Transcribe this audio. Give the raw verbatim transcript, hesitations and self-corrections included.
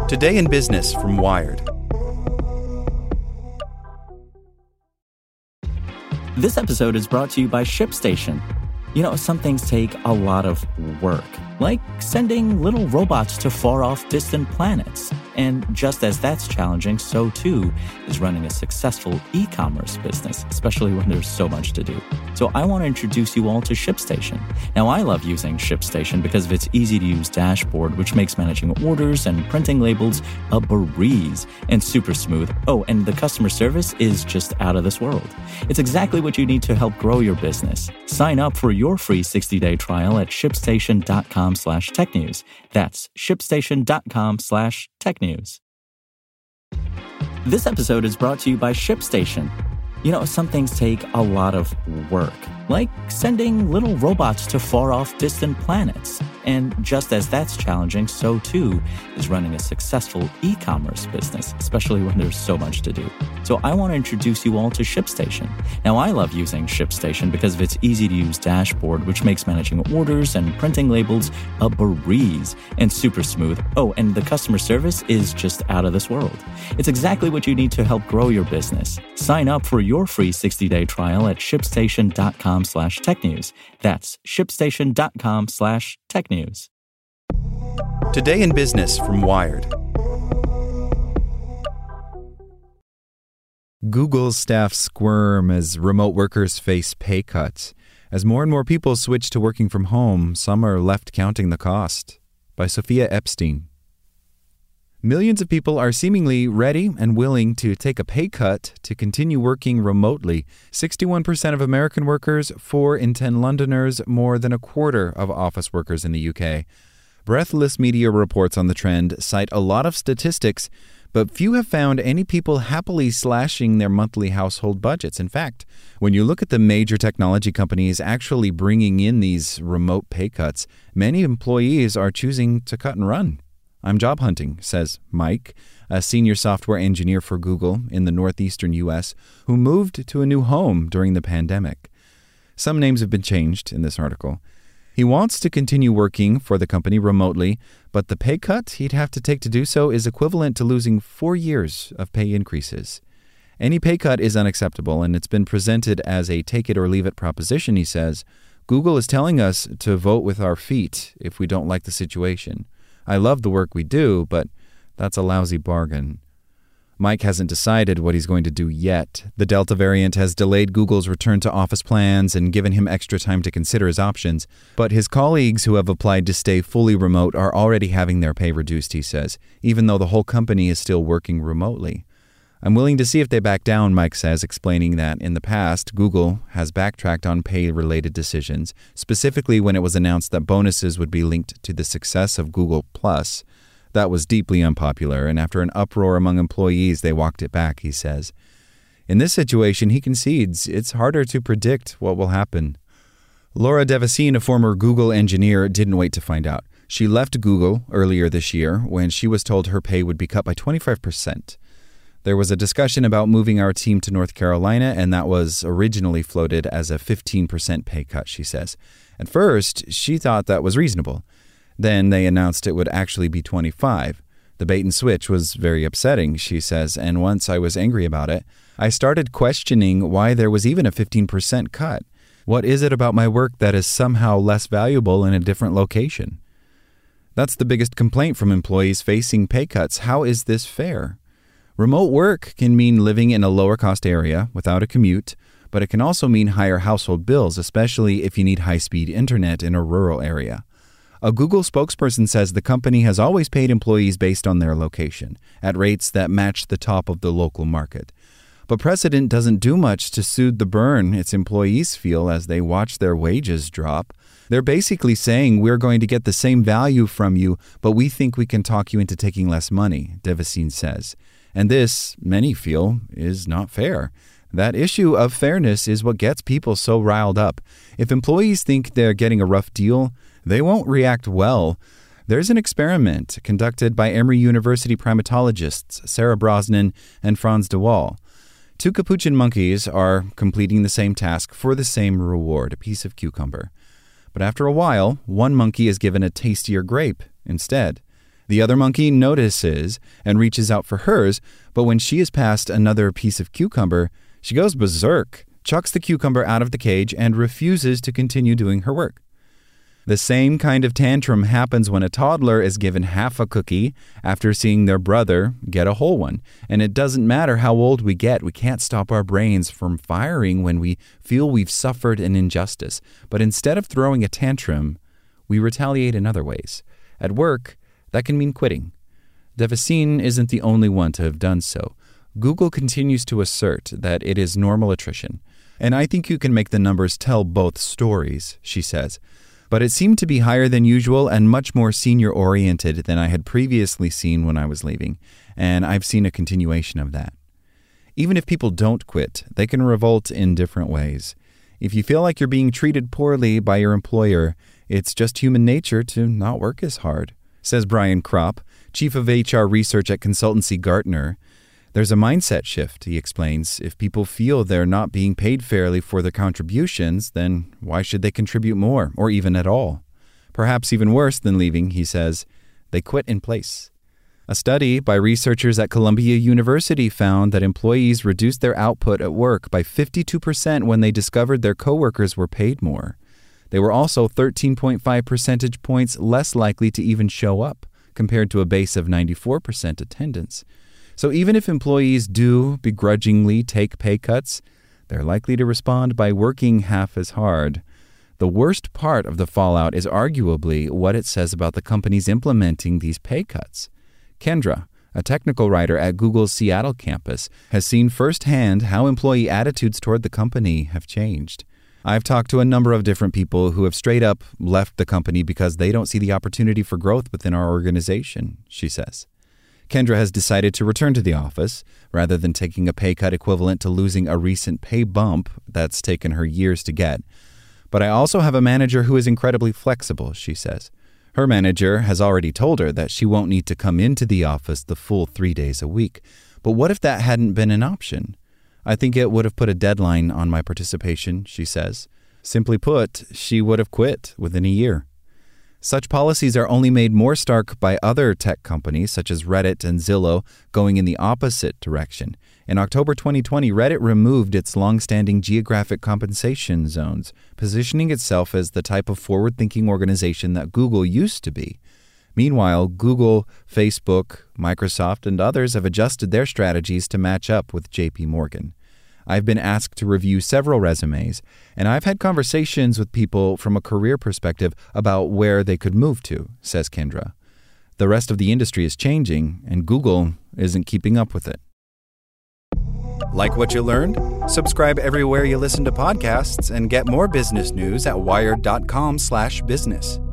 Today in Business from Wired. This episode is brought to you by ShipStation. You know, some things take a lot of work, like sending little robots to far-off distant planets. And just as that's challenging, so too is running a successful e-commerce business, especially when there's so much to do. So I want to introduce you all to ShipStation. Now, I love using ShipStation because of its easy-to-use dashboard, which makes managing orders and printing labels a breeze and super smooth. Oh, and the customer service is just out of this world. It's exactly what you need to help grow your business. Sign up for your free sixty-day trial at shipstation.com slash tech news. That's shipstation.com slash tech news. This episode is brought to you by ShipStation. You know, some things take a lot of work, like sending little robots to far-off distant planets. And just as that's challenging, so too is running a successful e-commerce business, especially when there's so much to do. So I want to introduce you all to ShipStation. Now, I love using ShipStation because of its easy-to-use dashboard, which makes managing orders and printing labels a breeze and super smooth. Oh, and the customer service is just out of this world. It's exactly what you need to help grow your business. Sign up for your free sixty-day trial at shipstation.com slash tech news. That's shipstation.com slash tech news. Today in Business from Wired. Google's staff squirm as remote workers face pay cuts. As more and more people switch to working from home, some are left counting the cost. By Sophia Epstein. Millions of people are seemingly ready and willing to take a pay cut to continue working remotely. sixty-one percent of American workers, four in ten Londoners, more than a quarter of office workers in the U K. Breathless Media reports on the trend cite a lot of statistics, but few have found any people happily slashing their monthly household budgets. In fact, when you look at the major technology companies actually bringing in these remote pay cuts, many employees are choosing to cut and run. I'm job hunting, says Mike, a senior software engineer for Google in the northeastern U S, who moved to a new home during the pandemic. Some names have been changed in this article. He wants to continue working for the company remotely, but the pay cut he'd have to take to do so is equivalent to losing four years of pay increases. Any pay cut is unacceptable, and it's been presented as a take-it-or-leave-it proposition, he says. Google is telling us to vote with our feet if we don't like the situation. I love the work we do, but that's a lousy bargain. Mike hasn't decided what he's going to do yet. The Delta variant has delayed Google's return to office plans and given him extra time to consider his options. But his colleagues who have applied to stay fully remote are already having their pay reduced, he says, even though the whole company is still working remotely. I'm willing to see if they back down, Mike says, explaining that in the past, Google has backtracked on pay-related decisions, specifically when it was announced that bonuses would be linked to the success of Google Plus. That was deeply unpopular, and after an uproar among employees, they walked it back, he says. In this situation, he concedes it's harder to predict what will happen. Laura Devasine, a former Google engineer, didn't wait to find out. She left Google earlier this year when she was told her pay would be cut by twenty-five percent. There was a discussion about moving our team to North Carolina, and that was originally floated as a fifteen percent pay cut, she says. At first, she thought that was reasonable. Then they announced it would actually be twenty-five. The bait and switch was very upsetting, she says, and once I was angry about it, I started questioning why there was even a fifteen percent cut. What is it about my work that is somehow less valuable in a different location? That's the biggest complaint from employees facing pay cuts. How is this fair? Remote work can mean living in a lower-cost area without a commute, but it can also mean higher household bills, especially if you need high-speed internet in a rural area. A Google spokesperson says the company has always paid employees based on their location, at rates that match the top of the local market. But precedent doesn't do much to soothe the burn its employees feel as they watch their wages drop. They're basically saying, we're going to get the same value from you, but we think we can talk you into taking less money, Devasine says. And this, many feel, is not fair. That issue of fairness is what gets people so riled up. If employees think they're getting a rough deal, they won't react well. There's an experiment conducted by Emory University primatologists Sarah Brosnan and Franz de Waal. Two capuchin monkeys are completing the same task for the same reward, a piece of cucumber. But after a while, one monkey is given a tastier grape instead. The other monkey notices and reaches out for hers, but when she is passed another piece of cucumber, she goes berserk, chucks the cucumber out of the cage, and refuses to continue doing her work. The same kind of tantrum happens when a toddler is given half a cookie after seeing their brother get a whole one. And it doesn't matter how old we get, we can't stop our brains from firing when we feel we've suffered an injustice. But instead of throwing a tantrum, we retaliate in other ways. At work, that can mean quitting. Devasine isn't the only one to have done so. Google continues to assert that it is normal attrition. And I think you can make the numbers tell both stories, she says. But it seemed to be higher than usual and much more senior-oriented than I had previously seen when I was leaving, and I've seen a continuation of that. Even if people don't quit, they can revolt in different ways. If you feel like you're being treated poorly by your employer, it's just human nature to not work as hard, says Brian Kropp, chief of H R research at consultancy Gartner. There's a mindset shift, he explains. If people feel they're not being paid fairly for their contributions, then why should they contribute more, or even at all? Perhaps even worse than leaving, he says, they quit in place. A study by researchers at Columbia University found that employees reduced their output at work by fifty-two percent when they discovered their coworkers were paid more. They were also thirteen point five percentage points less likely to even show up, compared to a base of ninety-four percent attendance. So even if employees do begrudgingly take pay cuts, they're likely to respond by working half as hard. The worst part of the fallout is arguably what it says about the companies implementing these pay cuts. Kendra, a technical writer at Google's Seattle campus, has seen firsthand how employee attitudes toward the company have changed. I've talked to a number of different people who have straight up left the company because they don't see the opportunity for growth within our organization, she says. Kendra has decided to return to the office, rather than taking a pay cut equivalent to losing a recent pay bump that's taken her years to get. But I also have a manager who is incredibly flexible, she says. Her manager has already told her that she won't need to come into the office the full three days a week. But what if that hadn't been an option? I think it would have put a deadline on my participation, she says. Simply put, she would have quit within a year. Such policies are only made more stark by other tech companies such as Reddit and Zillow going in the opposite direction. In October twenty twenty, Reddit removed its long-standing geographic compensation zones, positioning itself as the type of forward-thinking organization that Google used to be. Meanwhile, Google, Facebook, Microsoft, and others have adjusted their strategies to match up with J P Morgan. I've been asked to review several resumes, and I've had conversations with people from a career perspective about where they could move to, says Kendra. The rest of the industry is changing, and Google isn't keeping up with it. Like what you learned? Subscribe everywhere you listen to podcasts and get more business news at wired dot com slash business.